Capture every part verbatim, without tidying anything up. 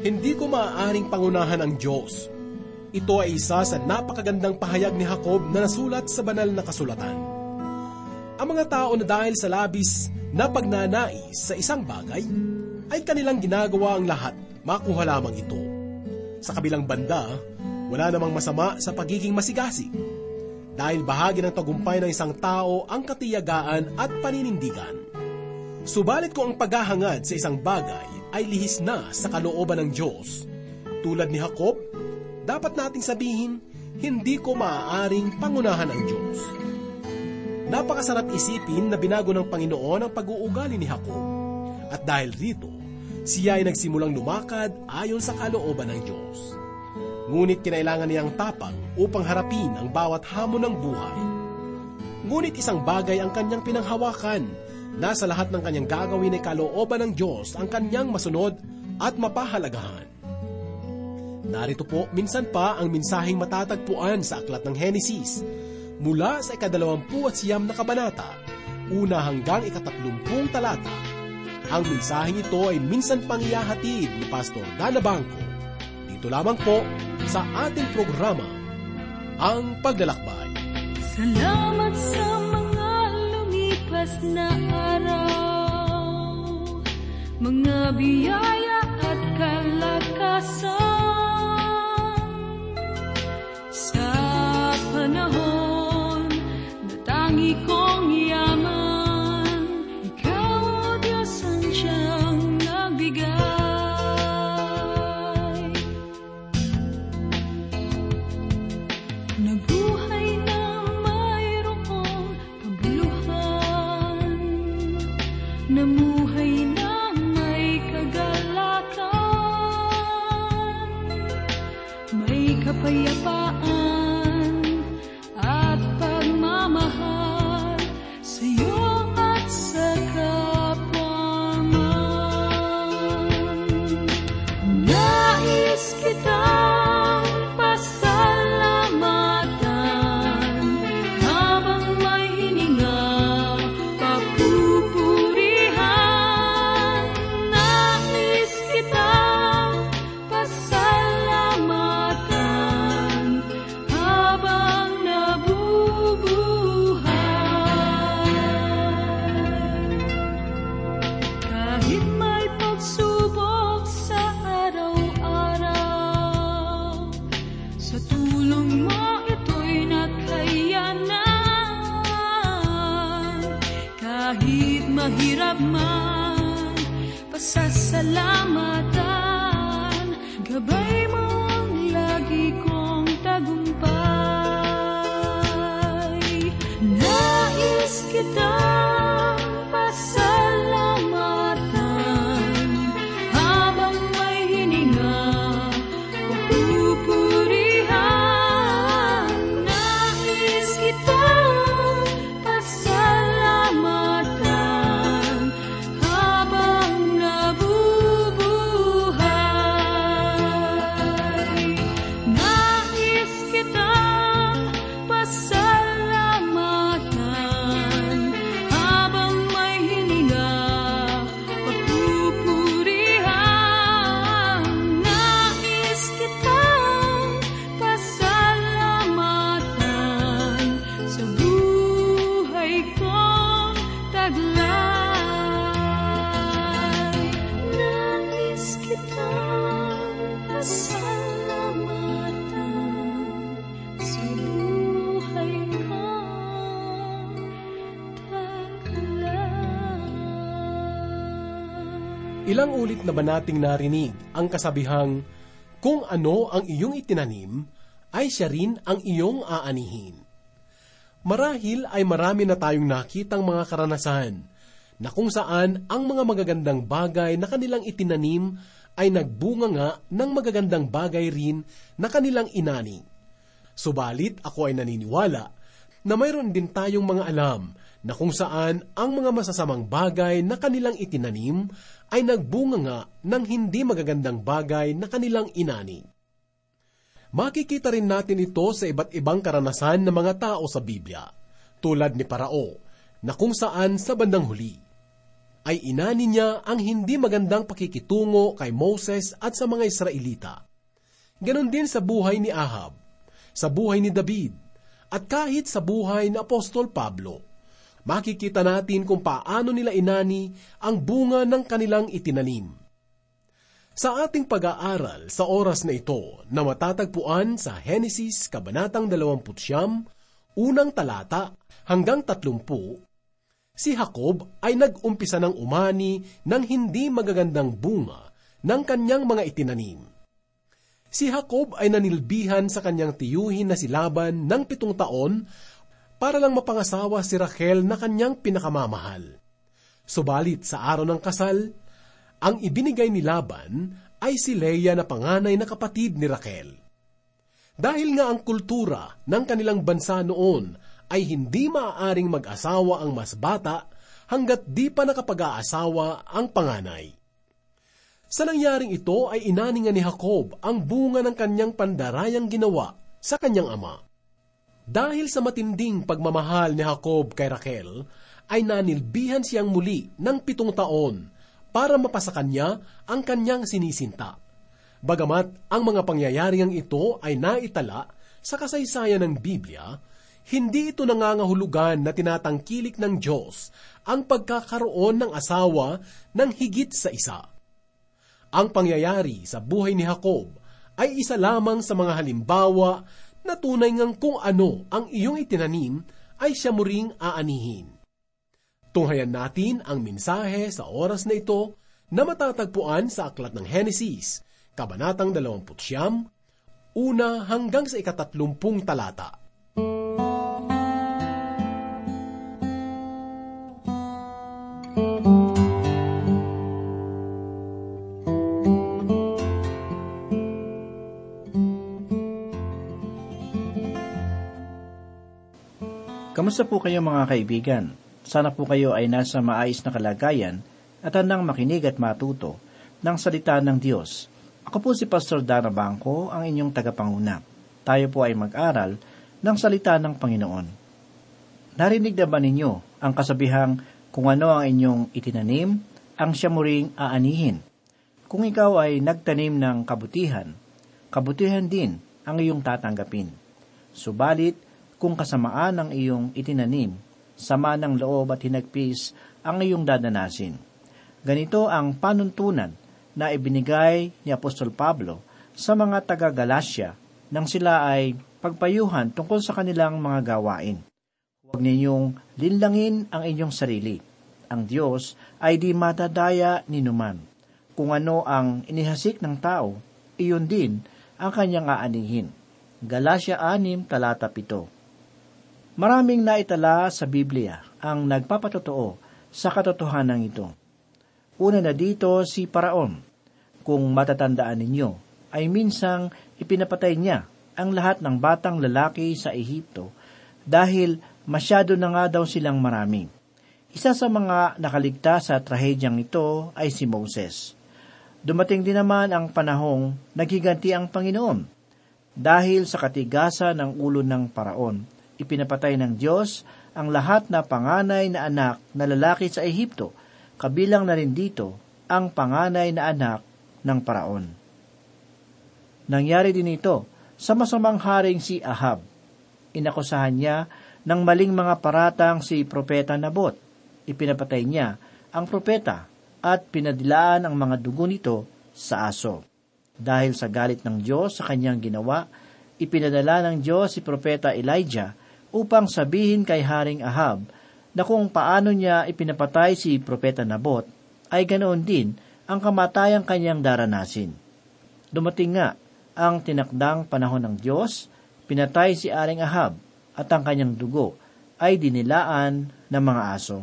Hindi ko maaaring pangunahan ang Diyos. Ito ay isa sa napakagandang pahayag ni Jacob na nasulat sa banal na kasulatan. Ang mga tao na dahil sa labis na pagnanais sa isang bagay, ay kanilang ginagawa ang lahat, makuha lamang ito. Sa kabilang banda, wala namang masama sa pagiging masigasig. Dahil bahagi ng tagumpay ng isang tao ang katiyagaan at paninindigan. Subalit kung ang paghahangad sa isang bagay ay lihis na sa kalooban ng Diyos, tulad ni Jacob, dapat nating sabihin, hindi ko maaaring pangunahan ang Diyos. Napakasarap isipin na binago ng Panginoon ang pag-uugali ni Jacob. At dahil rito, siya ay nagsimulang lumakad ayon sa kalooban ng Diyos. Ngunit kinailangan niyang tapang upang harapin ang bawat hamon ng buhay. Ngunit isang bagay ang kanyang pinanghawakan, na sa lahat ng kanyang gagawin ay kalooban ng Diyos ang kanyang masunod at mapahalagahan. Narito po minsan pa ang mensaheng matatagpuan sa aklat ng Henesis, mula sa ikadalawampu at siyam na kabanata, una hanggang ikatatlumpung talata. Ang mensaheng ito ay minsan pang ihahatid ni Pastor Dana Bangko, dito lamang po sa ating programa, Ang Paglalakbay. Salamat sa mga lumipas na araw, mga biyaya at kalakasan. Sa panahon na tangi kong yaman, ikaw, O Diyos, ang siyang nagbigay. Nabuhay na mayroong kabuluhan, namuhay na may kagalakan, may kapayapaan at pagmamahal sa iyo at sa kapwa man. Nais kitang pasalamatan habang may hininga, papupurihan. Nais kitang pasalamatan habang nabubuhay. Kahit may pagsubok sa araw-araw, sa tulong mo ito'y nakayanan. Kahit mahirap man, pasasalamatan, gabay mo ang lagi kong tagumpay. Nais kitang pasalamatan habang may hininga, papupurihan. Nais kitang pasalamatan habang nabubuhay. Nais kitang pasalamatan habang may hininga, papupurihan. Nais kitang pasalamatan sa buhay kong taglay. Nais kitang pasalamatan sa buhay kong taglay. Ilang ulit na ba nating narinig ang kasabihang, kung ano ang iyong itinanim, ay siya rin ang iyong aanihin. Marahil ay marami na tayong nakitang mga karanasan na kung saan ang mga magagandang bagay na kanilang itinanim ay nagbunga nga ng magagandang bagay rin na kanilang inani. Subalit ako ay naniniwala na mayroon din tayong mga alam na kung saan ang mga masasamang bagay na kanilang itinanim ay nagbunga nga ng hindi magagandang bagay na kanilang inani. Makikita rin natin ito sa iba't ibang karanasan ng mga tao sa Biblia, tulad ni Parao, na kung saan sa bandang huli, ay inani niya ang hindi magandang pakikitungo kay Moses at sa mga Israelita. Ganon din sa buhay ni Ahab, sa buhay ni David, at kahit sa buhay ni Apostol Pablo. Makikita natin kung paano nila inani ang bunga ng kanilang itinanim. Sa ating pag-aaral sa oras na ito na matatagpuan sa Henesis Kabanatang dalawampu't siyam, unang talata hanggang tatlumpu, si Jacob ay nag-umpisa ng umani ng hindi magagandang bunga ng kanyang mga itinanim. Si Jacob ay nanilbihan sa kanyang tiyuhin na si Laban ng pitong taon para lang mapangasawa si Rachel na kanyang pinakamamahal. Subalit sa araw ng kasal, ang ibinigay ni Laban ay si Leah na panganay na kapatid ni Rachel. Dahil nga ang kultura ng kanilang bansa noon ay hindi maaaring mag-asawa ang mas bata hanggat di pa nakapag-aasawa ang panganay. Sa nangyaring ito ay inani nga ni Jacob ang bunga ng kanyang pandarayang ginawa sa kanyang ama. Dahil sa matinding pagmamahal ni Jacob kay Rachel, ay nanilbihan siyang muli ng pitong taon para mapasakan niya ang kanyang sinisinta. Bagamat ang mga pangyayaring ito ay naitala sa kasaysayan ng Biblia, hindi ito nangangahulugan na tinatangkilik ng Diyos ang pagkakaroon ng asawa ng higit sa isa. Ang pangyayari sa buhay ni Jacob ay isa lamang sa mga halimbawa na tunay ngang kung ano ang iyong itinanim ay siya mo ring aanihin. Tunghayan natin ang mensahe sa oras na ito na matatagpuan sa aklat ng Henesis, Kabanatang dalawampu't siyam, una hanggang sa ikatatlumpung talata. Kamusta po kayo mga kaibigan? Sana po kayo ay nasa maayos na kalagayan at handang makinig at matuto ng salita ng Diyos. Ako po si Pastor Dana Bangko, ang inyong tagapanguna. Tayo po ay mag-aral ng salita ng Panginoon. Narinig na ba ninyo ang kasabihang kung ano ang inyong itinanim, ang siya mo ring aanihin? Kung ikaw ay nagtanim ng kabutihan, kabutihan din ang iyong tatanggapin. Subalit, kung kasamaan ang iyong itinanim, sama ng loob at hinagpis ang iyong dadanasin. Ganito ang panuntunan na ibinigay ni Apostol Pablo sa mga taga-Galasya nang sila ay pagpayuhan tungkol sa kanilang mga gawain. Huwag ninyong linlangin ang inyong sarili. Ang Diyos ay di matadaya ni numan. Kung ano ang inihasik ng tao, iyon din ang kanyang aanihin. Galasya six, talata pito. Maraming naitala sa Biblia ang nagpapatotoo sa katotohanan ito. Una na dito si Paraon. Kung matatandaan ninyo, ay minsang ipinapatay niya ang lahat ng batang lalaki sa Ehipto dahil masyado na nga daw silang marami. Isa sa mga nakaligtas sa trahedyang ito ay si Moses. Dumating din naman ang panahong naghiganti ang Panginoon. Dahil sa katigasan ng ulo ng Paraon, ipinapatay ng Diyos ang lahat na panganay na anak na lalaki sa Ehipto, kabilang na rin dito ang panganay na anak ng Paraon. Nangyari din ito sa masamang haring si Ahab. Inakusahan niya ng maling mga paratang si Propeta Nabot. Ipinapatay niya ang propeta at pinadilaan ang mga dugo nito sa aso. Dahil sa galit ng Diyos sa kanyang ginawa, ipinadala ng Diyos si Propeta Elijah upang sabihin kay Haring Ahab na kung paano niya ipinapatay si Propeta Nabot, ay ganoon din ang kamatayang kanyang daranasin. Dumating nga ang tinakdang panahon ng Diyos, pinatay si Haring Ahab at ang kanyang dugo ay dinilaan ng mga aso.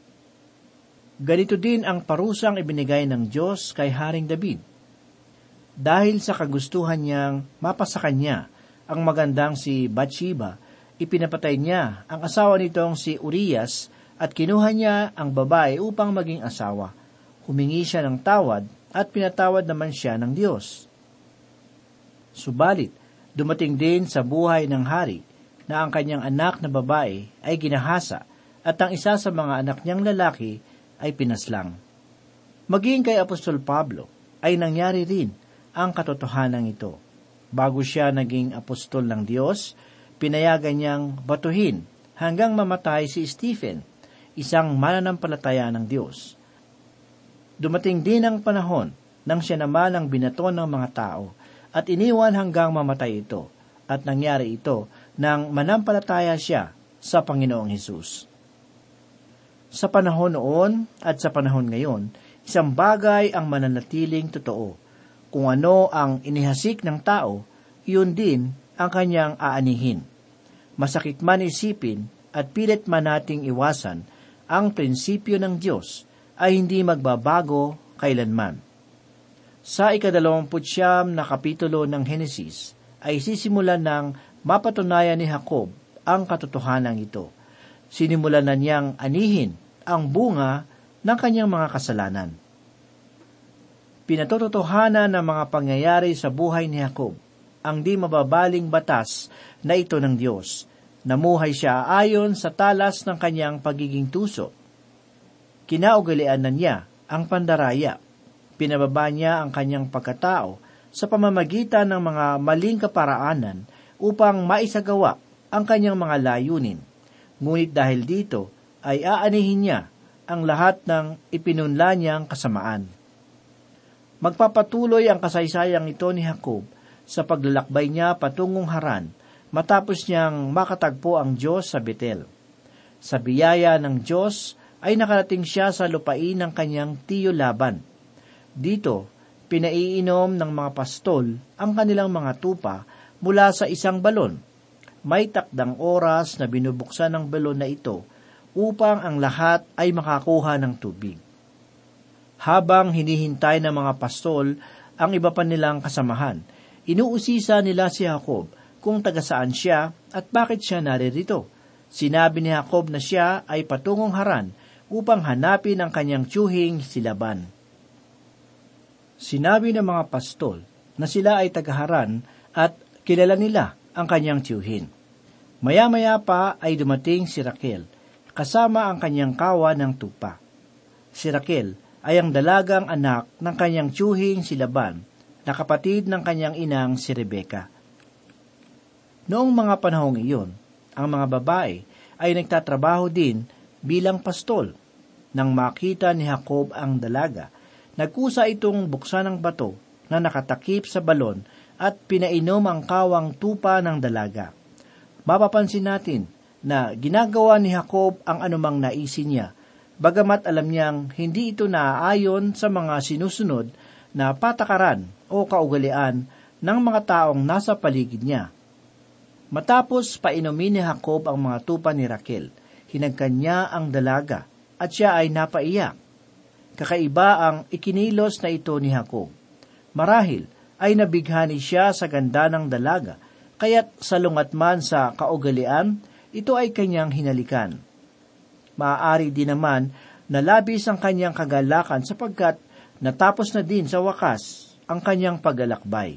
Ganito din ang parusang ibinigay ng Diyos kay Haring David. Dahil sa kagustuhan niyang mapasakan niya ang magandang si Bathsheba, ipinapatay niya ang asawa nitong si Urias at kinuha niya ang babae upang maging asawa. Humingi siya ng tawad at pinatawad naman siya ng Diyos. Subalit, dumating din sa buhay ng hari na ang kanyang anak na babae ay ginahasa at ang isa sa mga anak niyang lalaki ay pinaslang. Maging kay Apostol Pablo ay nangyari rin ang katotohanan ito. Bago siya naging apostol ng Diyos, pinayagan niyang batuhin hanggang mamatay si Stephen, isang mananampalataya ng Diyos. Dumating din ang panahon nang siya naman ang binato ng mga tao at iniwan hanggang mamatay ito, at nangyari ito nang manampalataya siya sa Panginoong Hesus. Sa panahon noon at sa panahon ngayon, isang bagay ang mananatiling totoo. Kung ano ang inihasik ng tao, iyon din ang kanyang aanihin. Masakit man isipin at pilit man nating iwasan, ang prinsipyo ng Diyos ay hindi magbabago kailanman. Sa ikadalawamput siyam na kapitulo ng Henesis ay sisimulan ng mapatunayan ni Jacob ang katotohanan ito. Sinimulan na niyang anihin ang bunga ng kanyang mga kasalanan. Pinatotohanan ng mga pangyayari sa buhay ni Jacob ang di mababaling batas na ito ng Diyos. Namuhay siya ayon sa talas ng kanyang pagiging tuso. Kinaugalian na niya ang pandaraya. Pinababa niya ang kanyang pagkatao sa pamamagitan ng mga maling kaparaanan upang maisagawa ang kanyang mga layunin. Ngunit dahil dito ay aanihin niya ang lahat ng ipinunla niyang kasamaan. Magpapatuloy ang kasaysayang ito ni Jacob sa paglalakbay niya patungong Haran matapos niyang makatagpo ang Diyos sa Betel. Sa biyaya ng Diyos ay nakarating siya sa lupain ng kanyang tiyo Laban. Dito, pinaiinom ng mga pastol ang kanilang mga tupa mula sa isang balon. May takdang oras na binubuksan ng balon na ito upang ang lahat ay makakuha ng tubig. Habang hinihintay ng mga pastol ang iba pa nilang kasamahan, inuusisa nila si Jacob kung taga saan siya at bakit siya naririto. Sinabi ni Jacob na siya ay patungong Haran upang hanapin ang kanyang tiyuhing si Laban. Sinabi ng mga pastol na sila ay taga Haran at kilala nila ang kanyang tiyuhin. Maya-maya pa ay dumating si Raquel, kasama ang kanyang kawa ng tupa. Si Raquel ay ang dalagang anak ng kanyang tiyuhing si Laban, na kapatid ng kanyang inang si Rebeka. Noong mga panahong iyon, ang mga babae ay nagtatrabaho din bilang pastol. Nang makita ni Jacob ang dalaga, nagkusa itong buksan ang bato na nakatakip sa balon at pinainom ang kawang tupa ng dalaga. Mapapansin natin na ginagawa ni Jacob ang anumang naisin niya, bagamat alam niyang hindi ito naaayon sa mga sinusunod na patakaran o kaugalian ng mga taong nasa paligid niya. Matapos painumin ni Jacob ang mga tupa ni Raquel, hinagkan niya ang dalaga at siya ay napaiyak. Kakaiba ang ikinilos na ito ni Jacob. Marahil ay nabighani siya sa ganda ng dalaga, kaya't salungat man sa kaugalian, ito ay kanyang hinalikan. Maaari din naman na labis ang kanyang kagalakan sapagkat natapos na din sa wakas ang kanyang paglalakbay.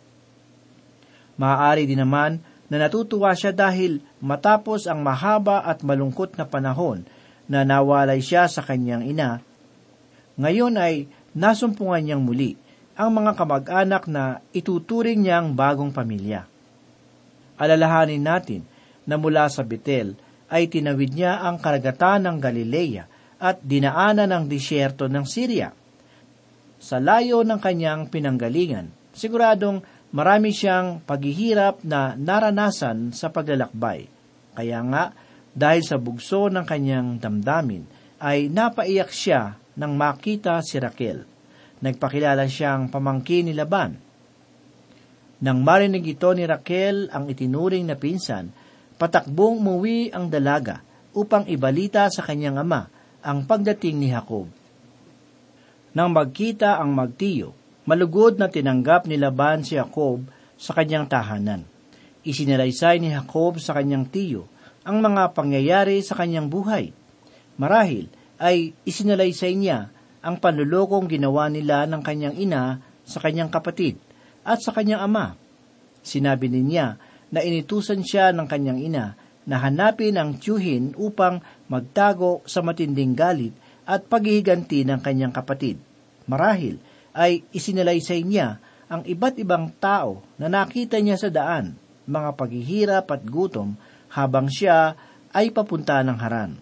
Maaari din naman na natutuwa siya dahil matapos ang mahaba at malungkot na panahon na nawalay siya sa kanyang ina, ngayon ay nasumpungan niyang muli ang mga kamag-anak na ituturing niyang bagong pamilya. Alalahanin natin na mula sa Betel ay tinawid niya ang karagatan ng Galilea at dinaanan ang disyerto ng Syria. Sa layo ng kanyang pinanggalingan, siguradong marami siyang paghihirap na naranasan sa paglalakbay. Kaya nga, dahil sa bugso ng kanyang damdamin, ay napaiyak siya nang makita si Raquel. Nagpakilala siyang pamangkin ni Laban. Nang marinig ito ni Raquel ang itinuring na pinsan, patakbong umuwi ang dalaga upang ibalita sa kanyang ama ang pagdating ni Jacob. Nang magkita ang magtiyo, malugod na tinanggap ni Laban si Jacob sa kanyang tahanan. Isinalaysay ni Jacob sa kanyang tiyo ang mga pangyayari sa kanyang buhay. Marahil ay isinalaysay niya ang panlulokong ginawa nila ng kanyang ina sa kanyang kapatid at sa kanyang ama. Sinabi niya na initusan siya ng kanyang ina na hanapin ang tiyuhin upang magtago sa matinding galit at paghihiganti ng kanyang kapatid. Marahil ay isinalaysay niya ang iba't ibang tao na nakita niya sa daan, mga paghihirap at gutom, habang siya ay papunta ng Haran.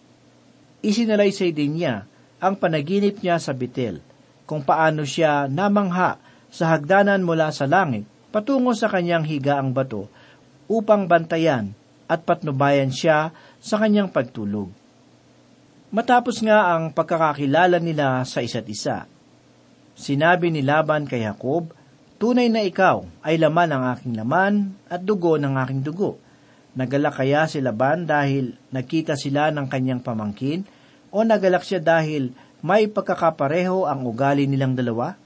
Isinalaysay din niya ang panaginip niya sa Betel, kung paano siya namangha sa hagdanan mula sa langit patungo sa kanyang higaang bato upang bantayan at patnubayan siya sa kanyang pagtulog. Matapos nga ang pagkakakilala nila sa isa't isa, sinabi ni Laban kay Jacob, "Tunay na ikaw ay laman ng aking laman at dugo ng aking dugo." Nagalak kaya si Laban dahil nakita sila ng kanyang pamangkin, o nagalak siya dahil may pagkakapareho ang ugali nilang dalawa?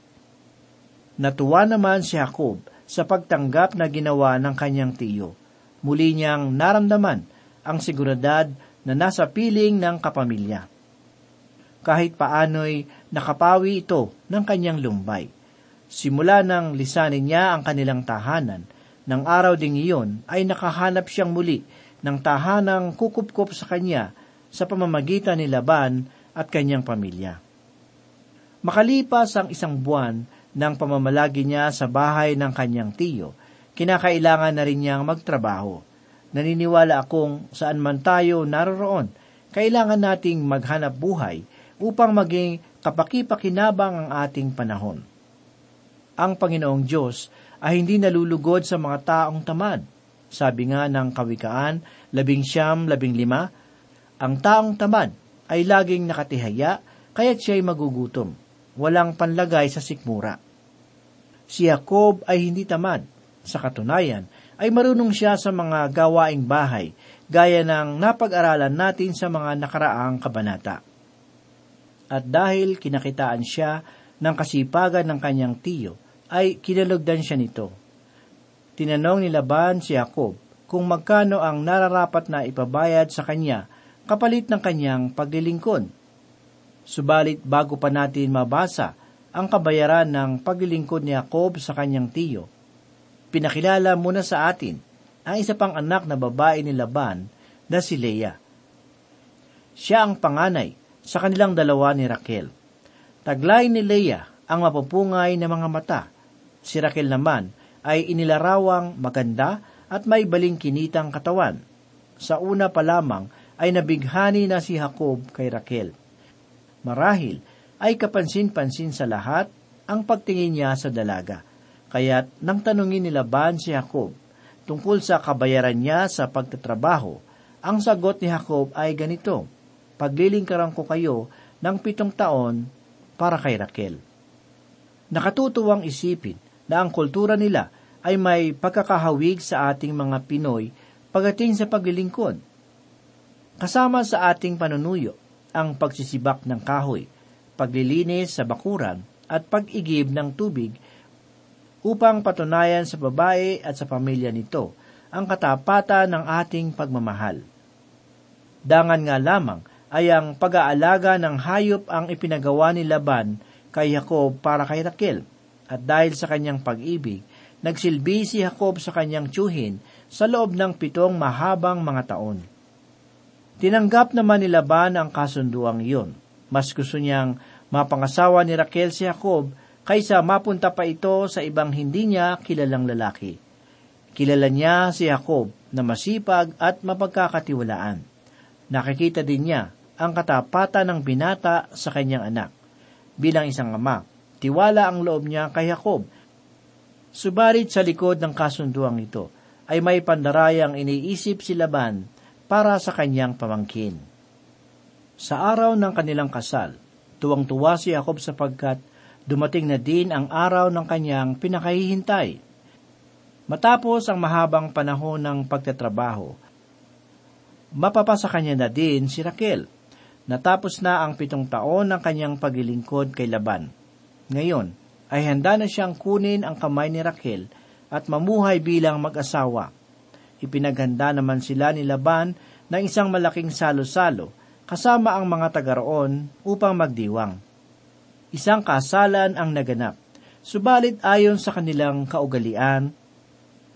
Natuwa naman si Jacob sa pagtanggap na ginawa ng kanyang tiyo. Muli niyang naramdaman ang seguridad na nasa piling ng kapamilya. Kahit paano'y nakapawi ito ng kanyang lumbay. Simula nang lisanin niya ang kanilang tahanan, ng araw ding iyon ay nakahanap siyang muli ng tahanang kukupkop sa kanya sa pamamagitan ni Laban at kanyang pamilya. Makalipas ang isang buwan ng pamamalagi niya sa bahay ng kanyang tiyo, kinakailangan na rin niyang magtrabaho. Naniniwala akong saan man tayo naroroon, kailangan nating maghanap buhay upang maging kapaki-pakinabang ang ating panahon. Ang Panginoong Diyos ay hindi nalulugod sa mga taong tamad. Sabi nga ng Kawikaan labing siyam, labing lima, ang taong tamad ay laging nakatihaya, kaya't siya'y magugutom. Walang panlagay sa sikmura. Si Jacob ay hindi tamad. Sa katunayan, ay marunong siya sa mga gawaing bahay, gaya ng napag-aralan natin sa mga nakaraang kabanata. At dahil kinakitaan siya ng kasipagan ng kanyang tiyo, ay kinalugdan siya nito. Tinanong ni Laban si Jacob kung magkano ang nararapat na ipabayad sa kanya kapalit ng kanyang paglilingkod. Subalit bago pa natin mabasa ang kabayaran ng paglilingkod ni Jacob sa kanyang tiyo, pinakilala muna sa atin ang isa pang anak na babae ni Laban na si Leah. Siya ang panganay sa kanilang dalawa ni Raquel. Taglay ni Leah ang mapupungay na mga mata. Si Raquel naman ay inilarawang maganda at may balingkinitang katawan. Sa una pa lamang ay nabighani na si Jacob kay Raquel. Marahil ay kapansin-pansin sa lahat ang pagtingin niya sa dalaga. Kaya't nang tanungin ni Laban si Jacob tungkol sa kabayaran niya sa pagtatrabaho, ang sagot ni Jacob ay ganito, "Paglilingkaran ko kayo ng pitong taon para kay Raquel." Nakatutuwang isipin na ang kultura nila ay may pagkakahawig sa ating mga Pinoy pagdating sa paglilingkod. Kasama sa ating panunuyo ang pagsisibak ng kahoy, paglilinis sa bakuran at pag-igib ng tubig upang patunayan sa babae at sa pamilya nito ang katapatan ng ating pagmamahal. Dangan nga lamang ay ang pag-aalaga ng hayop ang ipinagawa ni Laban kay Jacob para kay Raquel, at dahil sa kanyang pag-ibig, nagsilbi si Jacob sa kanyang tiyuhin sa loob ng pitong mahabang mga taon. Tinanggap naman ni Laban ang kasunduang iyon. Mas gusto niyang mapangasawa ni Raquel si Jacob kaysa mapunta pa ito sa ibang hindi niya kilalang lalaki. Kilala niya si Jacob na masipag at mapagkakatiwalaan. Nakikita din niya ang katapatan ng binata sa kanyang anak. Bilang isang ama, tiwala ang loob niya kay Jacob. Subalit sa likod ng kasunduang ito ay may pandarayang iniisip si Laban para sa kanyang pamangkin. Sa araw ng kanilang kasal, tuwang-tuwa si Jacob sapagkat dumating na din ang araw ng kanyang pinakahihintay. Matapos ang mahabang panahon ng pagtatrabaho, mapapasa kanya na din si Raquel. Natapos na ang pitong taon ng kanyang paglilingkod kay Laban. Ngayon ay handa na siyang kunin ang kamay ni Raquel at mamuhay bilang mag-asawa. Ipinaghanda naman sila ni Laban ng isang malaking salo-salo kasama ang mga taga-roon upang magdiwang. Isang kasalan ang naganap, subalit ayon sa kanilang kaugalian,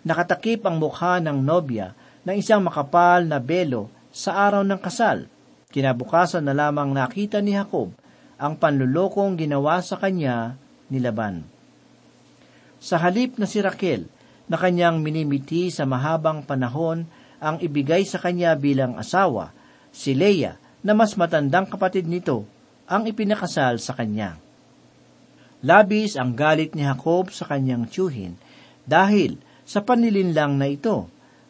nakatakip ang mukha ng nobya ng isang makapal na belo sa araw ng kasal. Kinabukasan na lamang nakita ni Jacob ang panlulokong ginawa sa kanya ni Laban. Sa halip na si Raquel, na kanyang minimiti sa mahabang panahon ang ibigay sa kanya bilang asawa, si Leah, na mas matandang kapatid nito, ang ipinakasal sa kanya. Labis ang galit ni Jacob sa kanyang tiyuhin dahil sa panlilinlang na ito.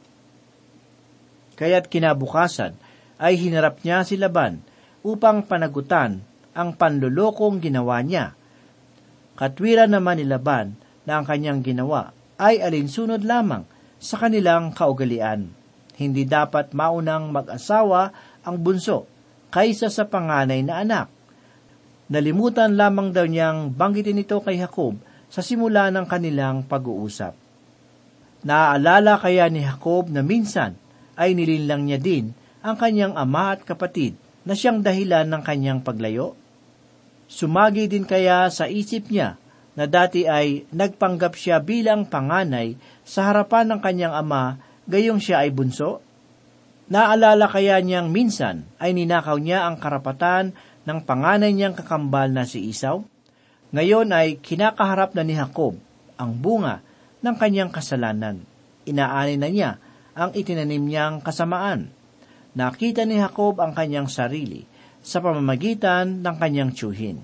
Kaya't kinabukasan ay hinarap niya si Laban upang panagutan ang panlulokong ginawa niya. Katwiran naman ni Laban na ang kanyang ginawa ay alinsunod lamang sa kanilang kaugalian. Hindi dapat maunang mag-asawa ang bunso kaysa sa panganay na anak. Nalimutan lamang daw niyang banggitin ito kay Jacob sa simula ng kanilang pag-uusap. Naaalala kaya ni Jacob na minsan ay nilinlang niya din ang kanyang ama at kapatid na siyang dahilan ng kanyang paglayo? Sumagi din kaya sa isip niya na dati ay nagpanggap siya bilang panganay sa harapan ng kanyang ama gayong siya ay bunso? Naalala kaya niyang minsan ay ninakaw niya ang karapatan ng panganay niyang kakambal na si Esau? Ngayon ay kinakaharap na ni Jacob ang bunga ng kanyang kasalanan. Inaani na niya ang itinanim niyang kasamaan. Nakita ni Jacob ang kanyang sarili sa pamamagitan ng kanyang tiyuhin.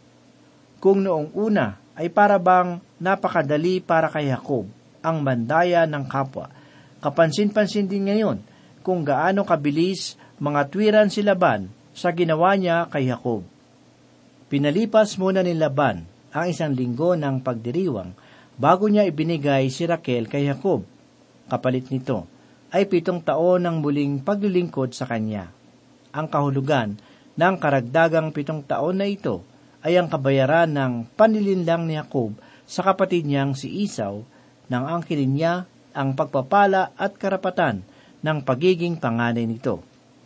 Kung noong una ay para bang napakadali para kay Jacob ang mandaya ng kapwa, kapansin-pansin din ngayon kung gaano kabilis mga twiran si Laban sa ginawa niya kay Jacob. Pinalipas muna ni Laban ang isang linggo ng pagdiriwang bago niya ibinigay si Raquel kay Jacob. Kapalit nito ay pitong taon ng muling paglilingkod sa kanya. Ang kahulugan ng karagdagang pitong taon na ito ay ang kabayaran ng panlilinlang ni Jacob sa kapatid niyang si Esau nang angkinin niya ang pagpapala at karapatan ng pagiging panganay nito.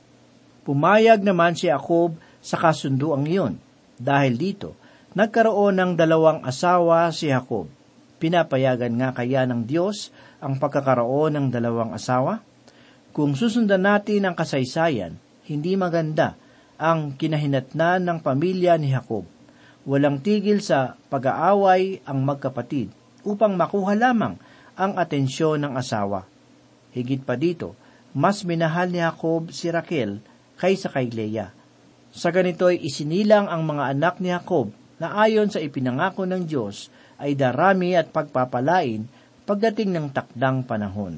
Pumayag naman si Jacob sa kasunduang iyon. Dahil dito, nagkaroon ng dalawang asawa si Jacob. Pinapayagan nga kaya ng Diyos ang pagkakaroon ng dalawang asawa? Kung susundan natin ang kasaysayan, hindi maganda ang kinahinatnan ng pamilya ni Jacob. Walang tigil sa pag-aaway ang magkapatid upang makuha lamang ang atensyon ng asawa. Higit pa dito, mas minahal ni Jacob si Raquel kaysa kay Leah. Sa ganito'y isinilang ang mga anak ni Jacob na ayon sa ipinangako ng Diyos ay darami at pagpapalain pagdating ng takdang panahon.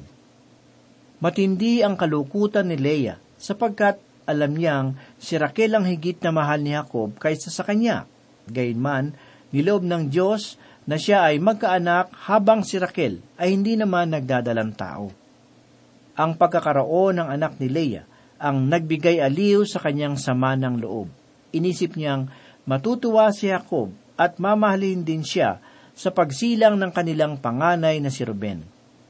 Matindi ang kalukutan ni Leah sapagkat alam niyang si Raquel ang higit na mahal ni Jacob kaysa sa kanya. Gayunman, niloob ng Diyos na siya ay magkaanak habang si Raquel ay hindi naman nagdadalang tao. Ang pagkakaroon ng anak ni Leah ang nagbigay aliw sa kanyang sama ng loob. Inisip niyang matutuwa si Jacob at mamahalin din siya sa pagsilang ng kanilang panganay na si Ruben.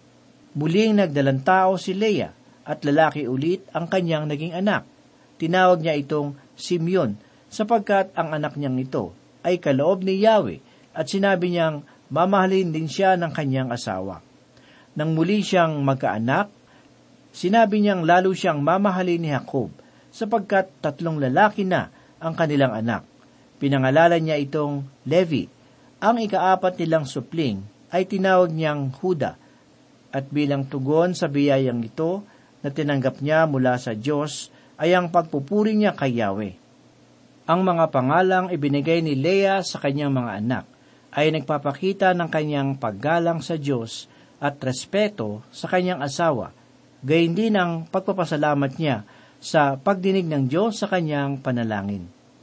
Muling nagdalang tao si Leah at lalaki ulit ang kanyang naging anak. Tinawag niya itong Simeon sapagkat ang anak niyang ito ay kaloob ni Yahweh at sinabi niyang mamahalin din siya ng kanyang asawa. Nang muli siyang magkaanak, sinabi niyang lalo siyang mamahalin ni Jacob sapagkat tatlong lalaki na ang kanilang anak. Pinangalanan niya itong Levi. Ang ikaapat nilang supling ay tinawag niyang Huda. At bilang tugon sa biyayang ito na tinanggap niya mula sa Diyos ay ang pagpupuri niya kay Yahweh. Ang mga pangalang ibinigay ni Leah sa kanyang mga anak ay nagpapakita ng kanyang paggalang sa Diyos at respeto sa kanyang asawa, gayon din ang pagpapasalamat niya sa pagdinig ng Diyos sa kanyang panalangin.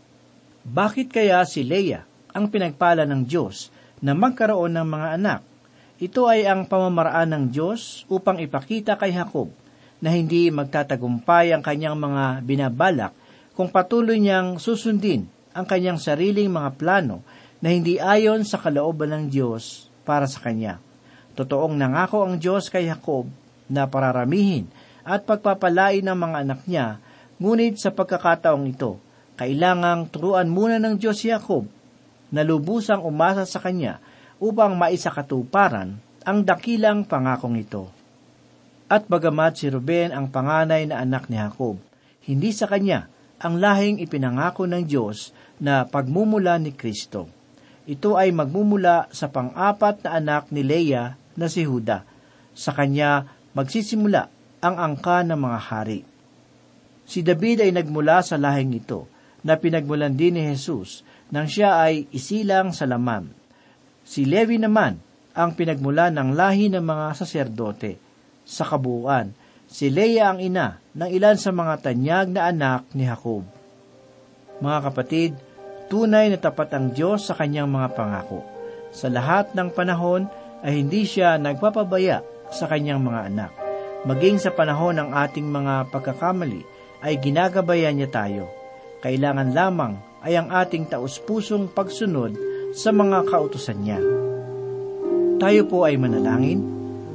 Bakit kaya si Leah ang pinagpala ng Diyos na magkaroon ng mga anak? Ito ay ang pamamaraan ng Diyos upang ipakita kay Jacob na hindi magtatagumpay ang kanyang mga binabalak kung patuloy niyang susundin ang kanyang sariling mga plano na hindi ayon sa kalooban ng Diyos para sa kanya. Totoong nangako ang Diyos kay Jacob na pararamihin at pagpapalain ng mga anak niya, ngunit sa pagkakataong ito, kailangang turuan muna ng Diyos si Jacob na lubusang umasa sa kanya upang maisakatuparan ang dakilang pangakong ito. At bagamat si Ruben ang panganay na anak ni Jacob, hindi sa kanya ang lahing ipinangako ng Diyos na pagmumula ni Kristo. Ito ay magmumula sa pang-apat na anak ni Leah na si Juda. Sa kanya magsisimula ang angka ng mga hari. Si David ay nagmula sa lahing ito na pinagmulan din ni Jesus nang siya ay isilang sa laman. Si Levi naman ang pinagmulan ng lahi ng mga saserdote. Sa kabuuan, si Leah ang ina ng ilan sa mga tanyag na anak ni Jacob. Mga kapatid, tunay na tapat ang Diyos sa kanyang mga pangako. Sa lahat ng panahon ay hindi siya nagpapabaya sa kanyang mga anak. Maging sa panahon ng ating mga pagkakamali ay ginagabayan niya tayo. Kailangan lamang ay ang ating taus-pusong pagsunod sa mga kautusan niya. Tayo po ay manalangin.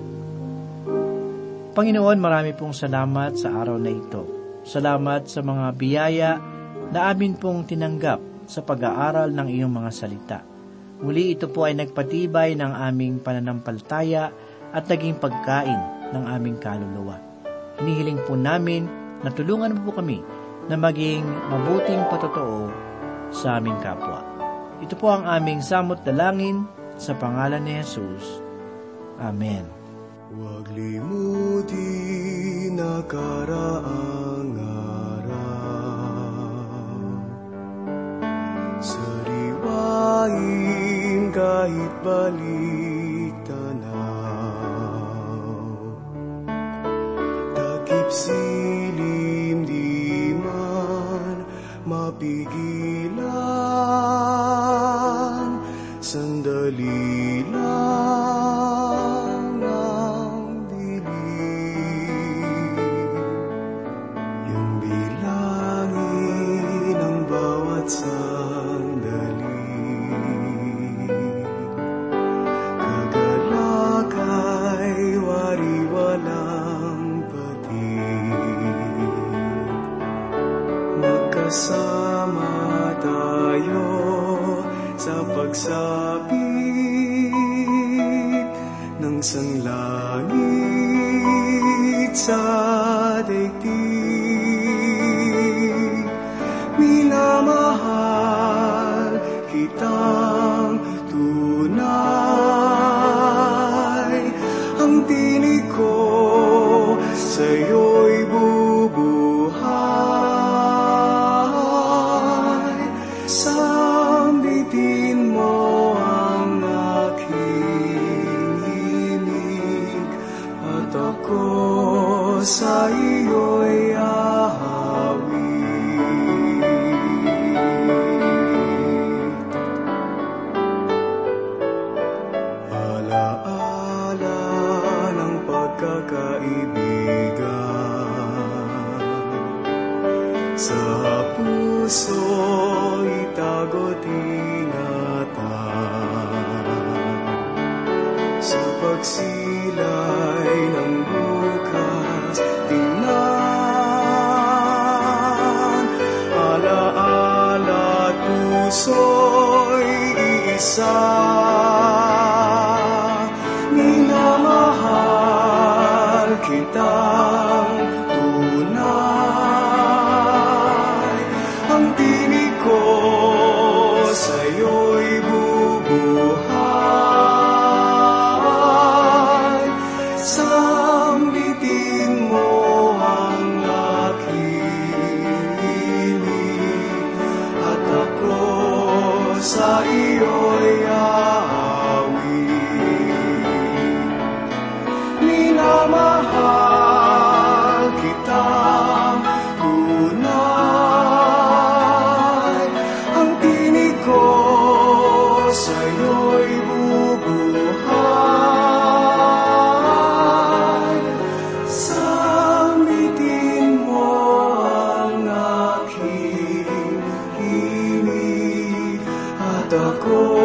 Panginoon, marami pong salamat sa araw na ito. Salamat sa mga biyaya na amin pong tinanggap sa pag-aaral ng iyong mga salita. Muli ito po ay nagpatibay ng aming pananampalataya at naging pagkain ng aming kaluluwa. Hinihiling po namin na tulungan mo po kami na maging mabuting patotoo sa aming kapwa. Ito po ang aming samot dalangin sa pangalan ni Jesus. Amen. Huwag limutin na karaang araw, sariwain kahit balik tanaw, takip silim di man mapigilan, sandali lang ang dilim, yung bilangin ang bawat sandali, kagalakay wari-walang patid, magkasama tayo sa pagsapit ng sanglangit sa daigdig. Minamahal kitang tunay, ang tinig ko sa'yo'y bubuhay. Sambitin mo ang aking himig at ako sa iyo'y ahawit. Alaala ng pagkakaibigan, sa puso itago't ingatan, sa pagsilay ng bukas tingnan. Alaala at puso'y iisa, minamahal kitang tunay, ang tinig ko sa'yo'y bubuhay. Sambitin mo ang aking himig at ako sa iyo'y aawit. Minamahal kitang tunay, ang tinig ko sa'yo'y bubuhay. Sambitin mo ang aking himig at ako